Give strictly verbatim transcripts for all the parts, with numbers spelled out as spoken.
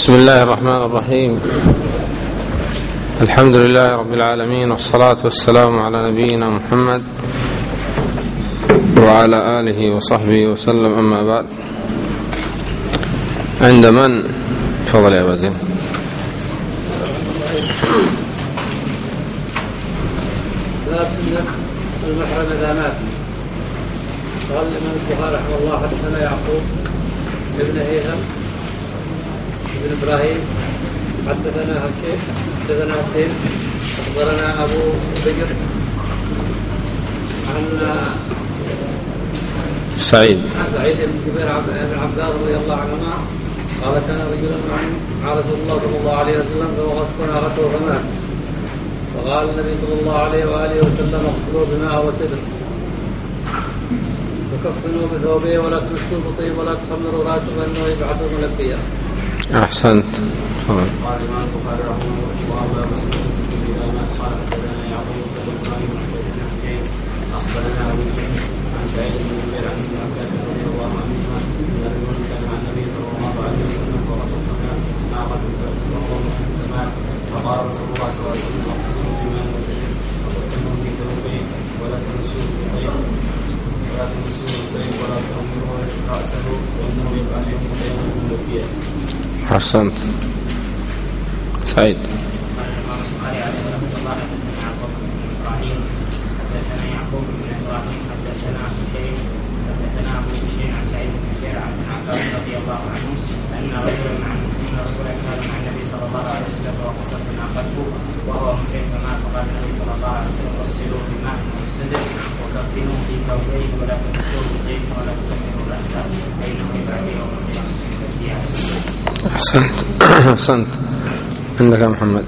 بسم الله الرحمن الرحيم. الحمد لله رب العالمين، والصلاة والسلام على نبينا محمد وعلى آله وصحبه وسلم. أما بعد، عند من؟ تفضل يا وزير. باب سنة المحرم إذا مات. قال الإمام البخاري رحمه الله: حدثنا يعقوب ابن هيثم ابن إبراهيم حدثنا هشيم حدثنا حسين أخبرنا أبو بكر عن سعيد عن سعيد بن جبير بن عباس رضي الله عنهما قال: كان رجل مع رسول الله صلى الله عليه وسلم فوقفنا ناقته فمات، فقال النبي صلى الله عليه وآله وسلم: اغسلوا بماء وسدر وكفنوا بثوبه ولا تمسوا بطيب ولا تخمروا راسه فإنه يبعث ملبيا. أحسنت. قال الإمام البخاري رحمه الله: باب سنة إذا مات. قال حدثنا يعقوب بن إبراهيم حدثنا حسين أخبرنا أبو بكر عن سعيد بن جبير عن ابن عباس رضي الله عنهما أن رجلا كان مع النبي صلى الله عليه وسلم فوصفنا ناقة وهو مات، فقال رسول الله صلى الله عليه وسلم: اغسلوا بماء وسدر وكفنوا في ثوبين ولا تمسوه بطيب ولا تمسوه بطيب ولا تخمروا رأسه وإنه يبقى عليكم طيب ملبيا. أحسنت. سعيد. قال الإمام البخاري عليه رحمة الله: حدثنا يعقوب بن إبراهيم حدثنا يعقوب بن إبراهيم حدثنا حسين حدثنا أبو بشير عن سعيد بن جبير عن ابن عباس رضي الله عنه أن رجلا مع أن رجلا كان مع النبي صلى الله عليه وسلم وقصت ناقته وهو محرم فمات، فقال النبي صلى الله عليه وسلم: غسلوه بماء وسدر وكفنوه في ثوبين ولا تمسوه بطيب ولا تخمروا رأسه فإنه يبعث يوم القيامة. أحسنت. أحسنت. عندك يا محمد.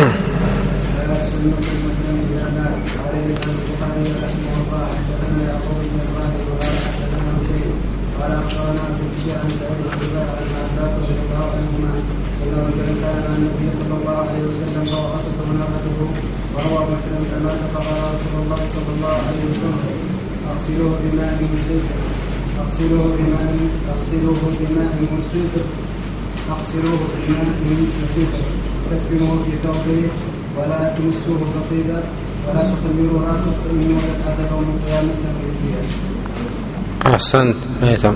قال أخبرنا أبو بشير عن سعيد بن جبير عن عباس رضي الله عنهما أن رجلا كان مع النبي صلى الله عليه وسلم فوقفته ناقته وهو محرم فمات، فقال رسول الله صلى الله عليه وسلم: اغسلوه بماء وسدر اغسلوه بماء اغسلوه بماء وسدر اغسلوه بماء وسدر كفنوه في ثوبه ولا تمسوه بطيبا ولا تخمروا راسه فإنه يبعث يوم القيامة ملبيا. أحسنت. هيثم.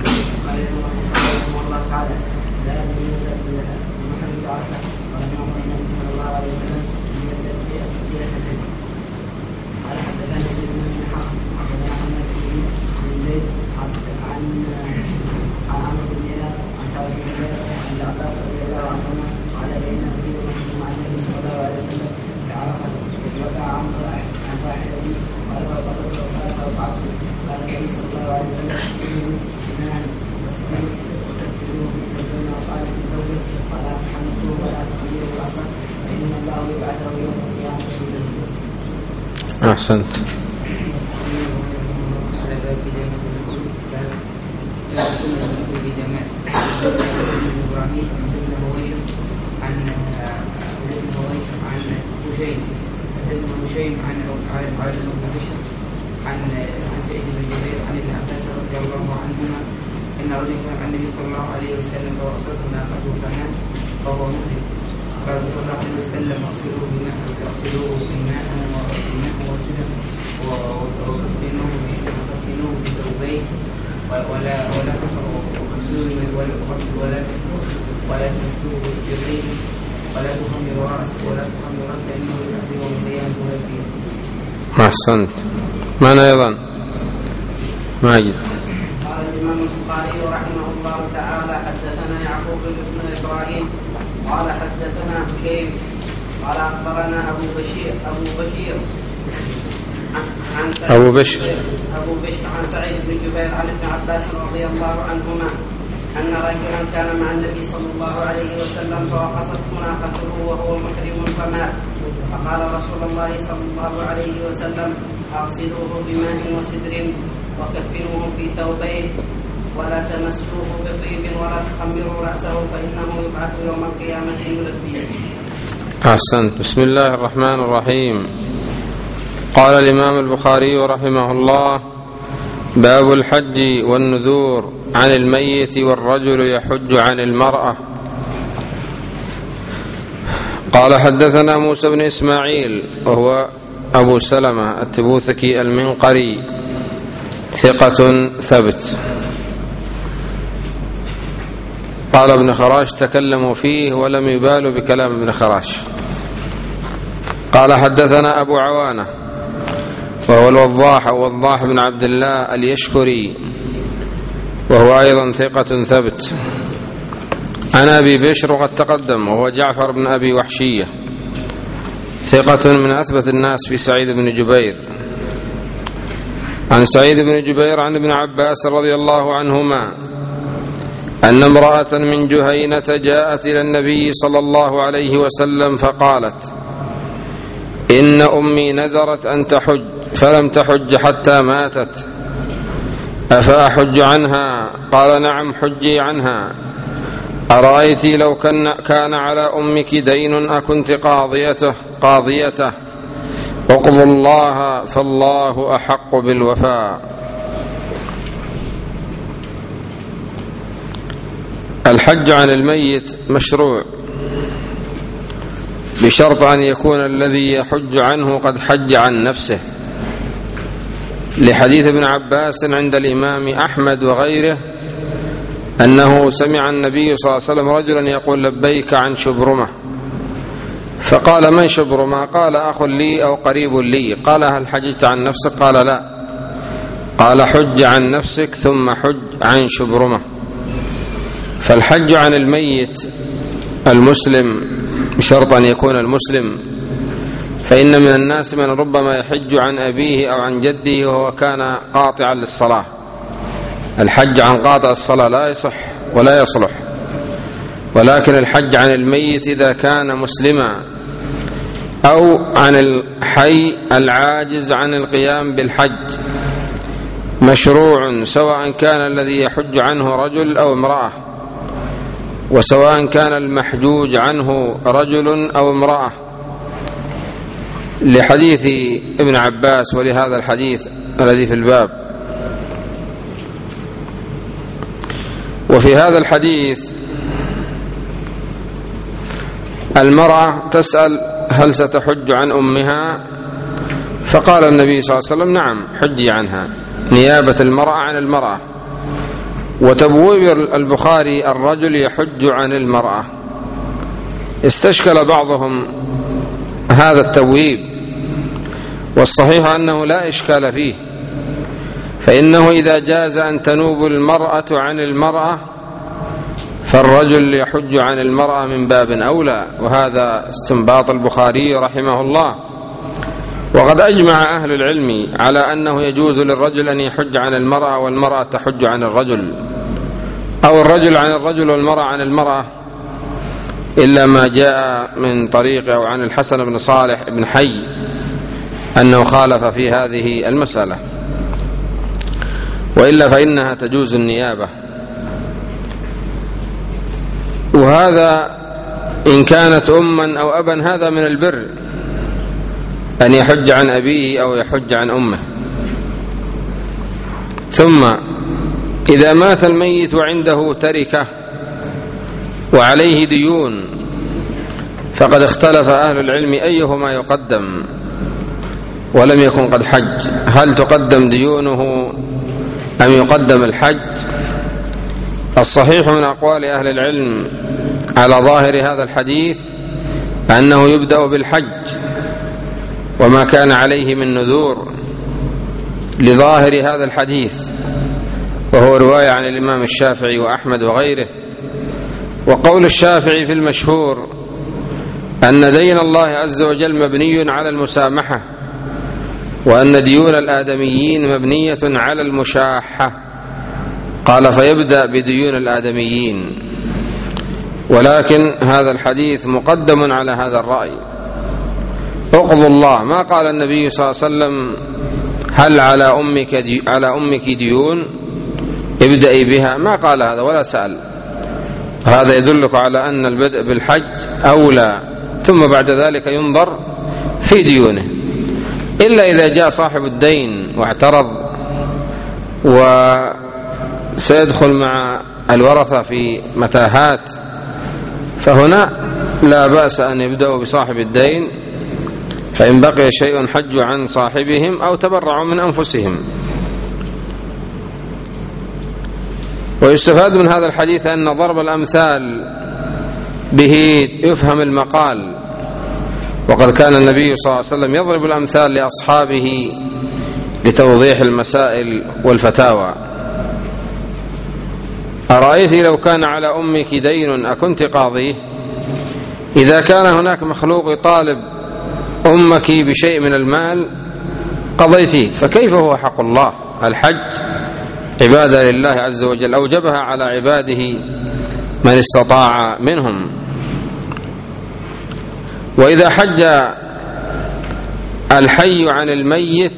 أحسنت. عن سعيد بن جبير عن ابن عباس رضي الله عنهما ان رجلا كان مع النبي صلى الله عليه وسلم فوصفه ناقته فمات فهو محرم، قال صلى الله عليه وسلم: اغسلوه بماء اغسلوه بماء وسدر وكفنوه وكفنوه بثوبين ولا ولا تغسلوا ولا ولا تمسوه بطيب ولا تخمروا راسه ولا تخمروا راسه فانه يبعث يوم القيامة ملبيا. أحسنت. من أيضا؟ ماجد. قال الإمام البخاري رحمه الله تعالى: حدثنا يعقوب بن إبراهيم قال حدثنا هشيم قال أخبرنا أبو بشير أبو بشير عن أبو بشر أبو بشر عن سعيد بن جبير عن ابن عباس رضي الله عنهما أن رجلا كان مع النبي صلى الله عليه وسلم فوقفته ناقته وهو محرم فمات، فقال رسول الله صلى الله عليه وسلم: اغسلوه بماء وسدر وكفنوه في ثوبين ولا تمسوه بطيب ولا تخمروا رأسه فإنه يبعث يوم القيامة ملبيا. أحسنت. بسم الله الرحمن الرحيم. قال الإمام البخاري رحمه الله: باب الحج والنذور عن الميت والرجل يحج عن المرأة. قال حدثنا موسى بن إسماعيل وهو أبو سلمة التبوذكي المنقري ثقة ثبت. قال ابن خراش تكلموا فيه ولم يبالوا بكلام ابن خراش. قال حدثنا أبو عوانة وهو الوضاح أو وضاح بن عبد الله اليشكري وهو أيضا ثقة ثبت. عن أبي بشر وقد تقدم وهو جعفر بن أبي وحشية ثقة من أثبت الناس في سعيد بن جبير. عن سعيد بن جبير عن ابن عباس رضي الله عنهما أن امرأة من جهينة جاءت إلى النبي صلى الله عليه وسلم فقالت: إن أمي نذرت أن تحج فلم تحج حتى ماتت، أفأحج عنها؟ قال: نعم، حجي عنها. أرأيت لو كان على أمك دين أكنت قاضيته قاضيته اقضوا الله فالله أحق بالوفاء. الحج عن الميت مشروع بشرط أن يكون الذي يحج عنه قد حج عن نفسه، لحديث ابن عباس عند الإمام أحمد وغيره أنه سمع النبي صلى الله عليه وسلم رجلا يقول: لبيك عن شبرمة، فقال: من شبرمة؟ قال: أخ لي أو قريب لي. قال: هل حججت عن نفسك؟ قال: لا. قال: حج عن نفسك ثم حج عن شبرمة. فالحج عن الميت المسلم بشرط أن يكون المسلم، فإن من الناس من ربما يحج عن أبيه أو عن جده وهو كان قاطعا للصلاة. الحج عن قاطع الصلاة لا يصح ولا يصلح، ولكن الحج عن الميت إذا كان مسلما أو عن الحي العاجز عن القيام بالحج مشروع، سواء كان الذي يحج عنه رجل أو امرأة، وسواء كان المحجوج عنه رجل أو امرأة، لحديث ابن عباس ولهذا الحديث الذي في الباب. وفي هذا الحديث المرأة تسأل: هل ستحج عن أمها؟ فقال النبي صلى الله عليه وسلم: نعم، حجي عنها، نيابة المرأة عن المرأة. وتبويب البخاري: الرجل يحج عن المرأة. استشكل بعضهم هذا التبويب، والصحيح أنه لا إشكال فيه، فإنه إذا جاز أن تنوب المرأة عن المرأة فالرجل يحج عن المرأة من باب أولى، وهذا استنباط البخاري رحمه الله. وقد أجمع أهل العلم على أنه يجوز للرجل أن يحج عن المرأة والمرأة تحج عن الرجل، أو الرجل عن الرجل والمرأة عن المرأة، إلا ما جاء من طريق أو عن الحسن بن صالح بن حي أنه خالف في هذه المسألة، وإلا فإنها تجوز النيابة. وهذا إن كانت أما أو أبا هذا من البر أن يحج عن أبيه أو يحج عن أمه. ثم إذا مات الميت وعنده تركة وعليه ديون فقد اختلف أهل العلم أيهما يقدم ولم يكن قد حج، هل تقدم ديونه أم يقدم الحج؟ الصحيح من أقوال أهل العلم على ظاهر هذا الحديث أنه يبدأ بالحج وما كان عليه من نذور لظاهر هذا الحديث، وهو رواية عن الإمام الشافعي وأحمد وغيره. وقول الشافعي في المشهور أن دين الله عز وجل مبني على المسامحة، وأن ديون الآدميين مبنية على المشاحة، قال فيبدأ بديون الآدميين. ولكن هذا الحديث مقدم على هذا الرأي. اقضوا الله، ما قال النبي صلى الله عليه وسلم هل على أمك دي على أمك ديون ابدأي بها، ما قال هذا ولا سأل. هذا يدلك على أن البدء بالحج أولى، ثم بعد ذلك ينظر في ديونه، إلا إذا جاء صاحب الدين واعترض وسيدخل مع الورثة في متاهات، فهنا لا بأس أن يبدأوا بصاحب الدين، فإن بقي شيء حجوا عن صاحبهم أو تبرعوا من أنفسهم. ويستفاد من هذا الحديث أن ضرب الأمثال به يفهم المقال، وقد كان النبي صلى الله عليه وسلم يضرب الأمثال لأصحابه لتوضيح المسائل والفتاوى. أرأيت لو كان على أمك دين أكنت قاضيه؟ إذا كان هناك مخلوق يطالب أمك بشيء من المال قضيتيه، فكيف هو حق الله؟ الحج عبادة لله عز وجل أوجبها على عباده من استطاع منهم. وإذا حج الحي عن الميت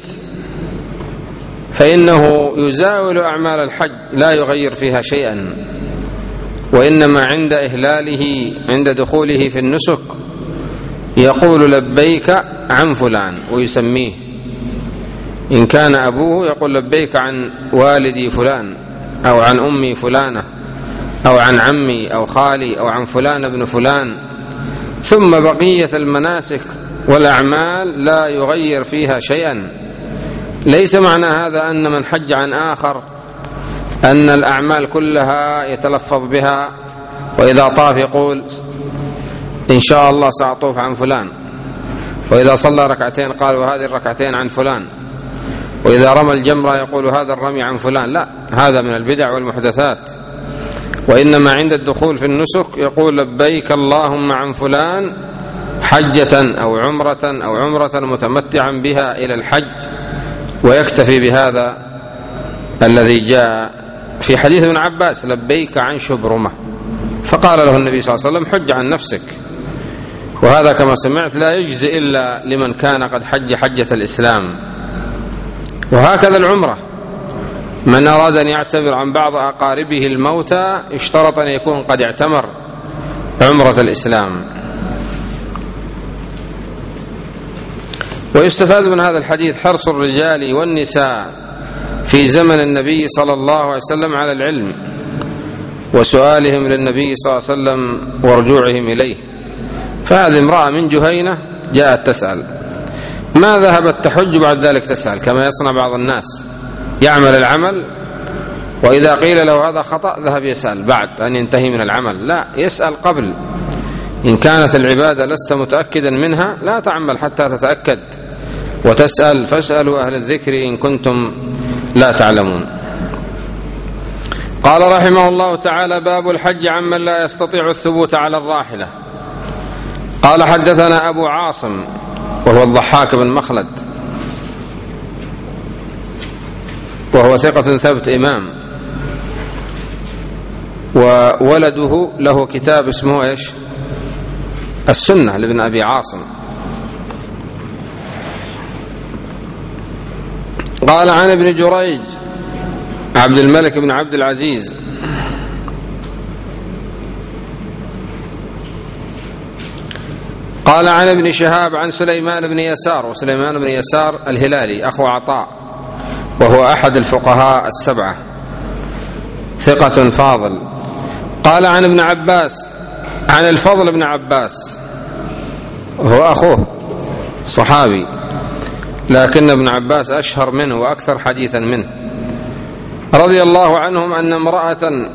فإنه يزاول أعمال الحج لا يغير فيها شيئا، وإنما عند إهلاله عند دخوله في النسك يقول لبيك عن فلان ويسميه، إن كان أبوه يقول لبيك عن والدي فلان أو عن أمي فلانة أو عن عمي أو خالي أو عن فلان ابن فلان، ثم بقية المناسك والأعمال لا يغير فيها شيئا. ليس معنى هذا أن من حج عن آخر أن الأعمال كلها يتلفظ بها، وإذا طاف يقول إن شاء الله سأطوف عن فلان، وإذا صلى ركعتين قال وهذه الركعتين عن فلان، وإذا رمى الجمرة يقول هذا الرمي عن فلان. لا، هذا من البدع والمحدثات. وإنما عند الدخول في النسك يقول لبيك اللهم عن فلان حجة أو عمرة أو عمرة متمتعا بها إلى الحج، ويكتفي بهذا الذي جاء في حديث ابن عباس لبيك عن شبرمة، فقال له النبي صلى الله عليه وسلم حج عن نفسك. وهذا كما سمعت لا يجزي إلا لمن كان قد حج حجة الإسلام. وهكذا العمرة، من أراد أن يعتمر عن بعض أقاربه الموتى اشترط أن يكون قد اعتمر عمرة الإسلام. ويستفاد من هذا الحديث حرص الرجال والنساء في زمن النبي صلى الله عليه وسلم على العلم، وسؤالهم للنبي صلى الله عليه وسلم ورجوعهم إليه. فهذه امرأة من جهينة جاءت تسأل، ما ذهبت تحج بعد ذلك تسأل كما يصنع بعض الناس، يعمل العمل وإذا قيل له هذا خطأ ذهب يسأل بعد أن ينتهي من العمل. لا، يسأل قبل. إن كانت العبادة لست متأكدا منها لا تعمل حتى تتأكد وتسأل، فاسألوا أهل الذكر إن كنتم لا تعلمون. قال رحمه الله تعالى: باب الحج عمن لا يستطيع الثبوت على الراحلة. قال حدثنا أبو عاصم وهو الضحاك بن مخلد، وهو ثقة ثبت إمام، وولده له كتاب اسمه إيش؟ السنة لابن أبي عاصم. قال عن ابن جريج عبد الملك بن عبد العزيز قال عن ابن شهاب عن سليمان بن يسار، وسليمان بن يسار الهلالي أخو عطاء، وهو أحد الفقهاء السبعة، ثقة فاضل. قال عن ابن عباس عن الفضل بن عباس، وهو أخوه صحابي، لكن ابن عباس أشهر منه وأكثر حديثا منه، رضي الله عنهم أن امرأة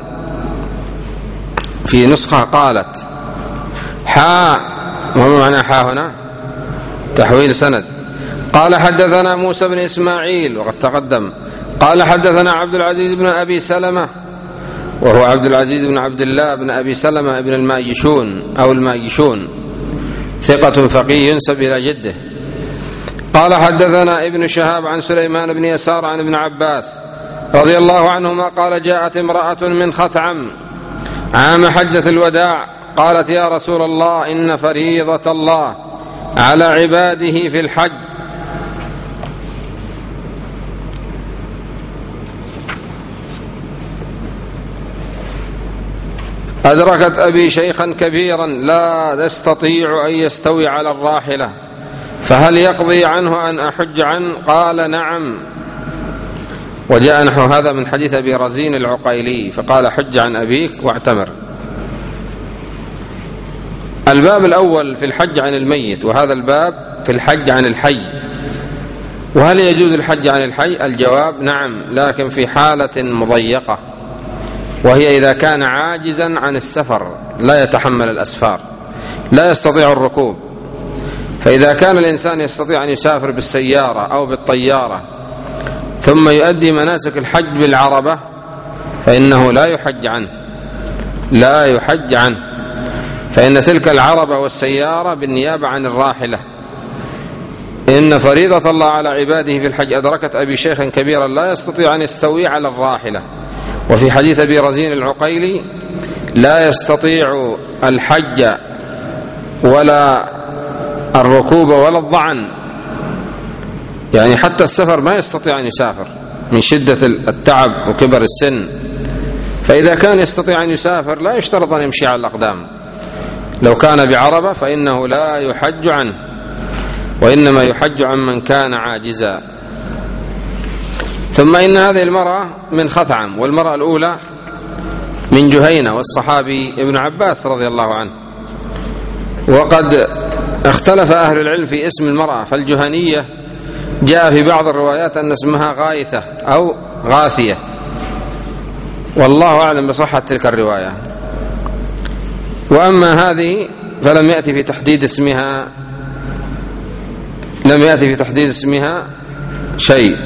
في نسخة قالت حاء، وما معنى حاء هنا؟ تحويل سند. قال حدثنا موسى بن إسماعيل وقد تقدم. قال حدثنا عبد العزيز بن أبي سلمة، وهو عبد العزيز بن عبد الله بن أبي سلمة بن الماجشون أو الماجشون، ثقة فقيه ينسب إلى جده. قال حدثنا ابن شهاب عن سليمان بن يسار عن ابن عباس رضي الله عنهما قال: جاءت امرأة من خثعم عام حجة الوداع قالت: يا رسول الله، إن فريضة الله على عباده في الحج أدركت أبي شيخا كبيرا لا يستطيع أن يستوي على الراحلة، فهل يقضي عنه أن أحج عنه؟ قال: نعم. وجاء نحو هذا من حديث أبي رزين العقيلي، فقال: حج عن أبيك واعتمر. الباب الأول في الحج عن الميت، وهذا الباب في الحج عن الحي. وهل يجوز الحج عن الحي؟ الجواب نعم، لكن في حالة مضيقة، وهي إذا كان عاجزا عن السفر، لا يتحمل الأسفار، لا يستطيع الركوب. فإذا كان الإنسان يستطيع أن يسافر بالسيارة أو بالطيارة ثم يؤدي مناسك الحج بالعربة فإنه لا يحج عنه، لا يحج عنه، فإن تلك العربة والسيارة بالنيابة عن الراحلة. إن فريضة الله على عباده في الحج أدركت أبي شيخا كبيرا لا يستطيع أن يستوي على الراحلة. وفي حديث أبي رزين العقيلي: لا يستطيع الحج ولا الركوب ولا الضعن، يعني حتى السفر ما يستطيع أن يسافر من شدة التعب وكبر السن. فإذا كان يستطيع أن يسافر لا يشترط أن يمشي على الأقدام. لو كان بعربة فإنه لا يحج عنه، وإنما يحج عن من كان عاجزا. ثم إن هذه المرأة من خثعم، والمرأة الأولى من جهينة، والصحابي ابن عباس رضي الله عنه. وقد اختلف أهل العلم في اسم المرأة، فالجهنية جاء في بعض الروايات أن اسمها غايثة أو غاثية، والله أعلم بصحة تلك الرواية. وأما هذه فلم يأتي في تحديد اسمها لم يأتي في تحديد اسمها شيء.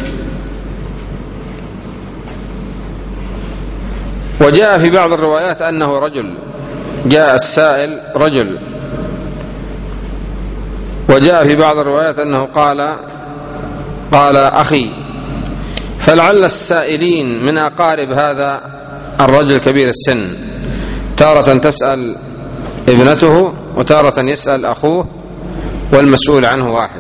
وجاء في بعض الروايات أنه رجل، جاء السائل رجل، وجاء في بعض الروايات أنه قال قال أخي. فلعل السائلين من أقارب هذا الرجل كبير السن، تارة تسأل ابنته وتارة يسأل أخوه، والمسؤول عنه واحد.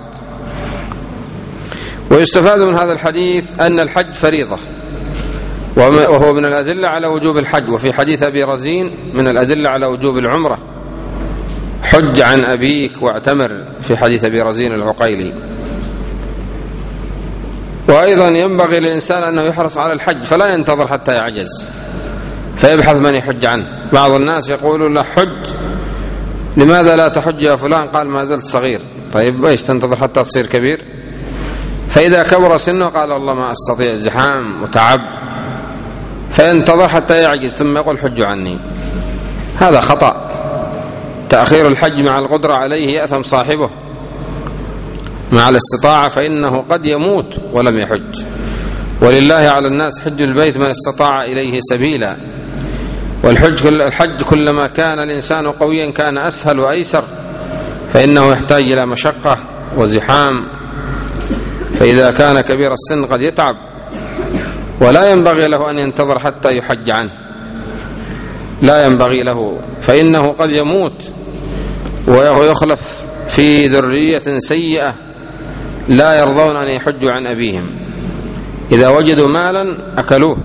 ويستفاد من هذا الحديث أن الحج فريضة، وهو من الأدلة على وجوب الحج. وفي حديث أبي رزين من الأدلة على وجوب العمرة: حج عن أبيك واعتمر، في حديث أبي رزين العقيلي. وأيضا ينبغي للإنسان أنه يحرص على الحج، فلا ينتظر حتى يعجز فيبحث من يحج عنه. بعض الناس يقولون له حج، لماذا لا تحج يا فلان؟ قال ما زلت صغير. طيب ايش تنتظر حتى تصير كبير؟ فإذا كبر سنه قال والله ما أستطيع، زحام وتعب، فينتظر حتى يعجز ثم يقول حج عني. هذا خطأ. تأخير الحج مع القدرة عليه يأثم صاحبه، مع الاستطاعة فإنه قد يموت ولم يحج. ولله على الناس حج البيت من استطاع إليه سبيلا. والحج الحج كلما كان الإنسان قويا كان أسهل وأيسر، فإنه يحتاج إلى مشقة وزحام. فإذا كان كبير السن قد يتعب، ولا ينبغي له أن ينتظر حتى يحج عنه، لا ينبغي له، فإنه قد يموت ويخلف في ذرية سيئة لا يرضون أن يحجوا عن أبيهم. إذا وجدوا مالا أكلوه،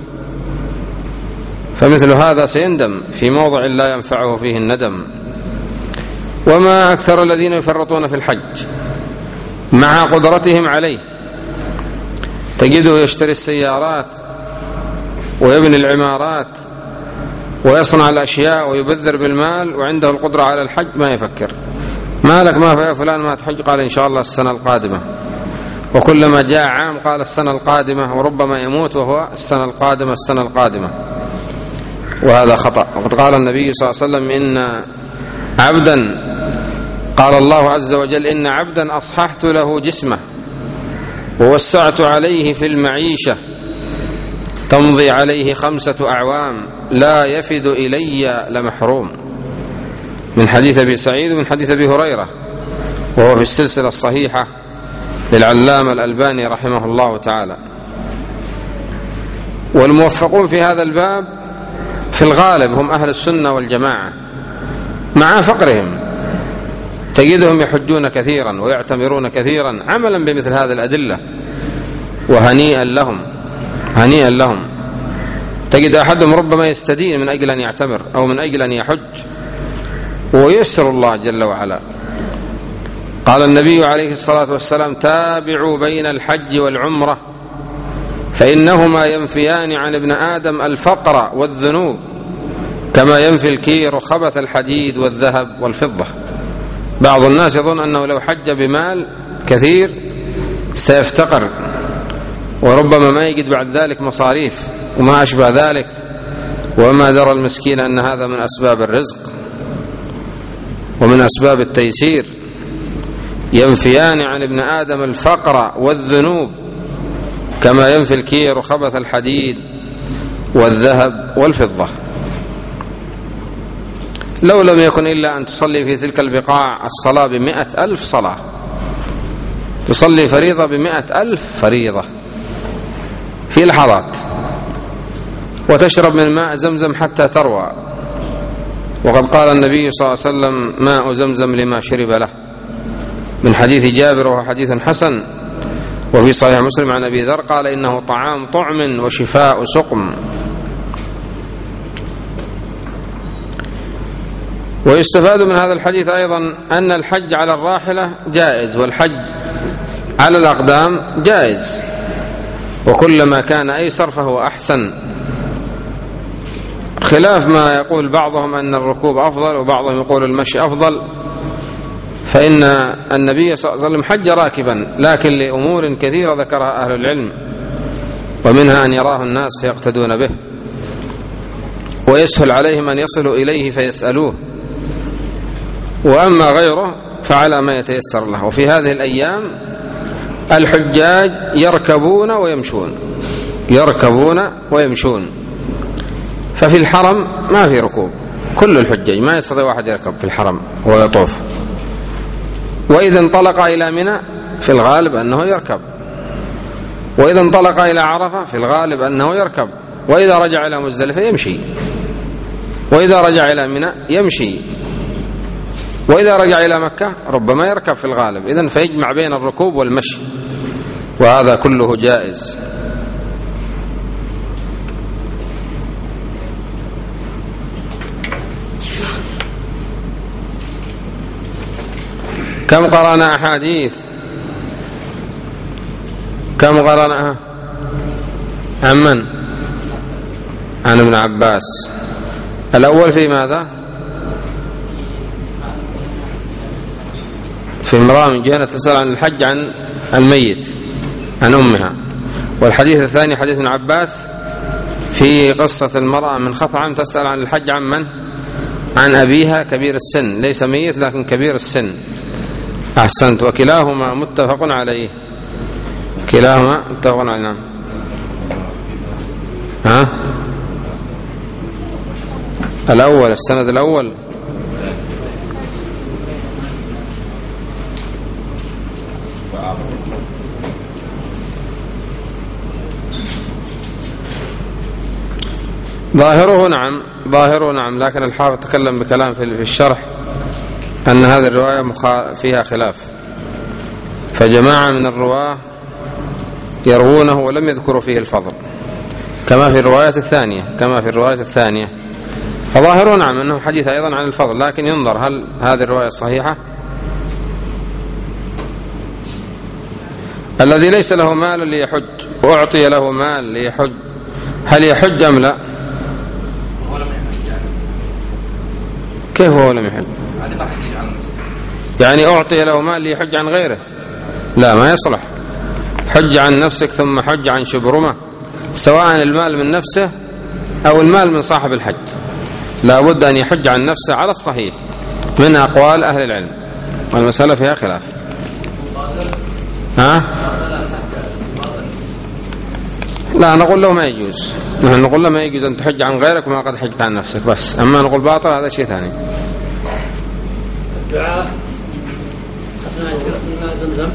فمثل هذا سيندم في موضع لا ينفعه فيه الندم. وما أكثر الذين يفرطون في الحج مع قدرتهم عليه، تجده يشتري السيارات ويبني العمارات ويصنع الأشياء ويبذر بالمال، وعنده القدرة على الحج ما يفكر. مالك ما يا فلان ما تحج؟ قال إن شاء الله السنة القادمة. وكلما جاء عام قال السنة القادمة، وربما يموت وهو السنة القادمة السنة القادمة. وهذا خطأ. وقد قال النبي صلى الله عليه وسلم إن عبدا، قال الله عز وجل إن عبدا أصححت له جسمه ووسعت عليه في المعيشة تمضي عليه خمسة أعوام لا يفد إلي لمحروم، من حديث أبي سعيد ومن حديث أبي هريرة، وهو في السلسلة الصحيحة للعلامة الألباني رحمه الله تعالى. والموفقون في هذا الباب في الغالب هم أهل السنة والجماعة، مع فقرهم تجدهم يحجون كثيرا ويعتمرون كثيرا عملا بمثل هذه الأدلة، وهنيئا لهم هنيئا لهم. تجد أحدهم ربما يستدين من أجل أن يعتمر أو من أجل أن يحج، ويسر الله جل وعلا. قال النبي عليه الصلاة والسلام تابعوا بين الحج والعمرة فإنهما ينفيان عن ابن آدم الفقر والذنوب. كما ينفي الكير خبث الحديد والذهب والفضة. بعض الناس يظن أنه لو حج بمال كثير سيفتقر، وربما ما يجد بعد ذلك مصاريف وما أشبه ذلك، وما درى المسكين أن هذا من أسباب الرزق ومن أسباب التيسير، ينفيان عن ابن آدم الفقر والذنوب كما ينفي الكير خبث الحديد والذهب والفضة. لو لم يكن إلا أن تصلي في تلك البقاع الصلاة بمئة ألف صلاة، تصلي فريضة بمئة ألف فريضة في لحظات، وتشرب من ماء زمزم حتى تروى، وقد قال النبي صلى الله عليه وسلم ماء زمزم لما شرب له، من حديث جابر وهو حديث حسن وفي صحيح مسلم عن أبي ذر قال إنه طعام طعم وشفاء سقم. ويستفاد من هذا الحديث أيضا أن الحج على الراحلة جائز، والحج على الأقدام جائز، وكلما كان أيسر فهو أحسن، خلاف ما يقول بعضهم أن الركوب أفضل وبعضهم يقول المشي أفضل. فإن النبي صلى الله عليه وسلم حج راكبا، لكن لأمور كثيرة ذكرها أهل العلم، ومنها أن يراه الناس فيقتدون به، ويسهل عليهم أن يصلوا إليه فيسألوه، وأما غيره فعلى ما يتيسر له. وفي هذه الأيام الحجاج يركبون ويمشون يركبون ويمشون ففي الحرم ما في ركوب، كل الحجاج ما يستطيع واحد يركب في الحرم ويطوف. وإذا انطلق إلى منى في الغالب أنه يركب، وإذا انطلق إلى عرفة في الغالب أنه يركب، وإذا رجع إلى مزدلفة يمشي، وإذا رجع إلى منى يمشي، وإذا رجع إلى مكة ربما يركب في الغالب. إذن فيجمع بين الركوب والمشي، وهذا كله جائز. كم قرأنا أحاديث كم قرأناها عن من؟ عن ابن عباس. الأول في ماذا؟ في امرأة من جهنة تسأل عن الحج عن الميت عن أمها. والحديث الثاني حديث ابن عباس في قصة المرأة من خثعم تسأل عن الحج عن من؟ عن أبيها كبير السن، ليس ميت لكن كبير السن. أحسنت. وكلاهما متفق عليه، كلاهما متفق عليه. نعم. ها الأول السند الأول ظاهره نعم ظاهره نعم لكن الحافظ تكلم بكلام في الشرح أن هذه الرواية فيها خلاف، فجماعة من الرواة يروونه ولم يذكروا فيه الفضل كما في الرواية الثانية كما في الرواية الثانية فظاهره نعم أنه حديث أيضا عن الفضل، لكن ينظر هل هذه الرواية صحيحة. الذي ليس له مال ليحج وأعطي له مال ليحج، هل يحج أم لا؟ كيف هو لم يحج؟ يعني أعطي له مال ليحج عن غيره؟ لا، ما يصلح. حج عن نفسك ثم حج عن شبرمة، سواء المال من نفسه أو المال من صاحب الحج، لا بد أن يحج عن نفسه على الصحيح من أقوال أهل العلم، والمسألة فيها خلاف. ها؟ لا، نقول له ما يجوز، نحن نقول له ما يجوز أن تحج عن غيرك وما قد حجت عن نفسك بس، أما نقول باطل هذا شيء ثاني. الدعاء أثناء شرب ماء زمزم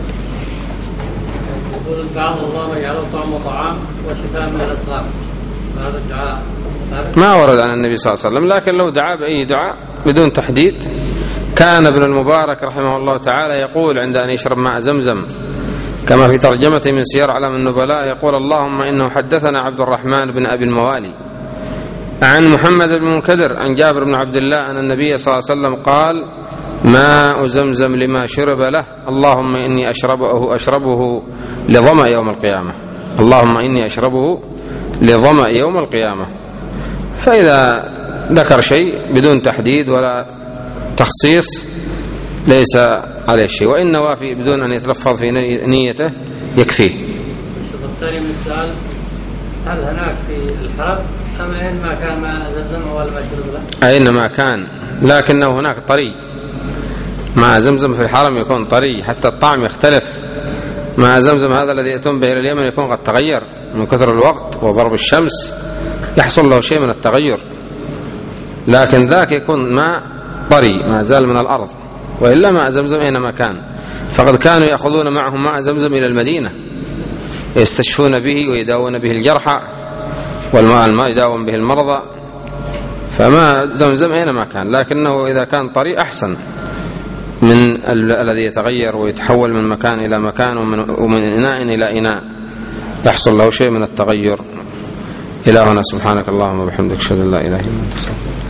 يقول البعض اللهم اجعله طعم وطعام وشفاء من الأسقام، فهذا الدعاء ما ورد عن النبي صلى الله عليه وسلم، لكن لو دعا بأي دعاء بدون تحديد. كان ابن المبارك رحمه الله تعالى يقول عند أن يشرب ماء زمزم كما في ترجمته من سير أعلام النبلاء، يقول اللهم إنه حدثنا عبد الرحمن بن أبي الموالي عن محمد بن منكدر عن جابر بن عبد الله أن النبي صلى الله عليه وسلم قال ماء زمزم لما شرب له، اللهم إني أشربه أشربه لظمأ يوم القيامة، اللهم إني أشربه لظمأ يوم القيامة. فإذا ذكر شيء بدون تحديد ولا تخصيص ليس عليه شيء، وإن نوى بدون أن يتلفظ في نيته يكفيه. الشق الثاني من السؤال: هل هناك في الحرم أم أينما كان ماء زمزم أول ما شرب له؟ أينما كان، لكنه هناك طري. ماء زمزم في الحرم يكون طري، حتى الطعم يختلف. ماء زمزم هذا الذي يأتون به إلى اليمن يكون قد تغير من كثر الوقت وضرب الشمس، يحصل له شيء من التغير، لكن ذاك يكون ماء طري ما زال من الأرض. وإلا ماء زمزم أينما كان، فقد كانوا يأخذون معهم ماء زمزم إلى المدينة يستشفون به ويداوون به الجرحى، والماء الماء يداوون به المرضى. فماء زمزم أينما كان، لكنه إذا كان طري أحسن من الذي يتغير ويتحول من مكان إلى مكان ومن إناء إلى إناء يحصل له شيء من التغير. إلهنا سبحانك اللهم وبحمدك أشهد أن لا إله إلا أنت.